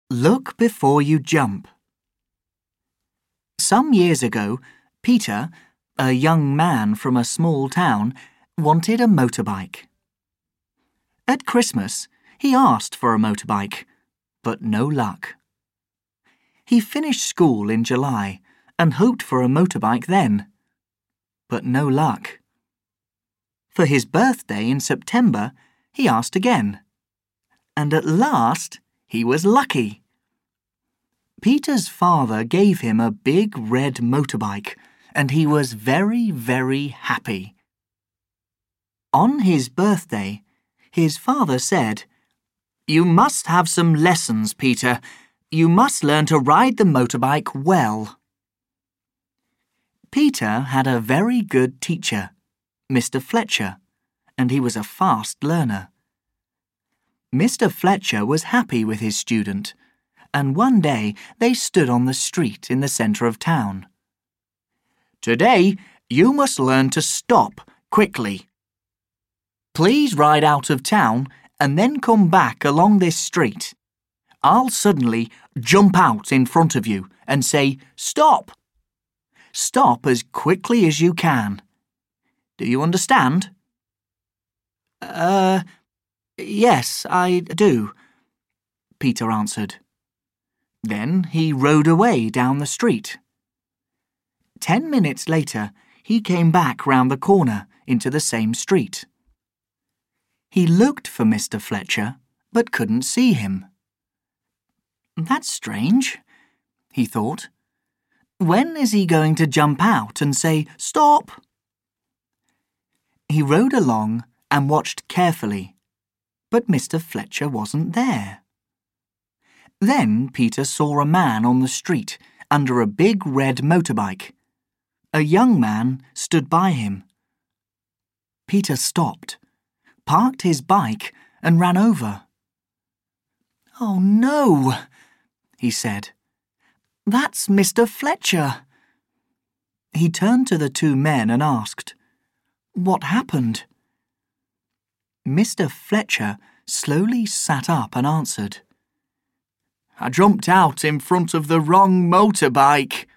Look before you jump. Some years ago, Peter, a young man from a small town, wanted a motorbike. At Christmas, he asked for a motorbike, but no luck. He finished school in July and hoped for a motorbike then, but no luck. For his birthday in September, he asked again, and at last he was lucky. Peter's father gave him a big red motorbike, and he was very, very happy. On his birthday, his father said, "You must have some lessons, Peter. You must learn to ride the motorbike well." Peter had a very good teacher, Mr. Fletcher, and he was a fast learner. Mr. Fletcher was happy with his student, and one day they stood on the street in the centre of town. "Today, you must learn to stop quickly. Please ride out of town and then come back along this street. I'll suddenly jump out in front of you and say, 'Stop!' Stop as quickly as you can. Do you understand?" Yes, I do," Peter answered. Then he rode away down the street. 10 minutes later, he came back round the corner into the same street. He looked for Mr. Fletcher, but couldn't see him. "That's strange," he thought. "When is he going to jump out and say, 'Stop'?" He rode along and watched carefully, but Mr. Fletcher wasn't there. Then Peter saw a man on the street under a big red motorbike. A young man stood by him. Peter stopped, parked his bike and ran over. "Oh no," he said. "That's Mr. Fletcher." He turned to the two men and asked, "What happened?" Mr. Fletcher slowly sat up and answered, "I jumped out in front of the wrong motorbike."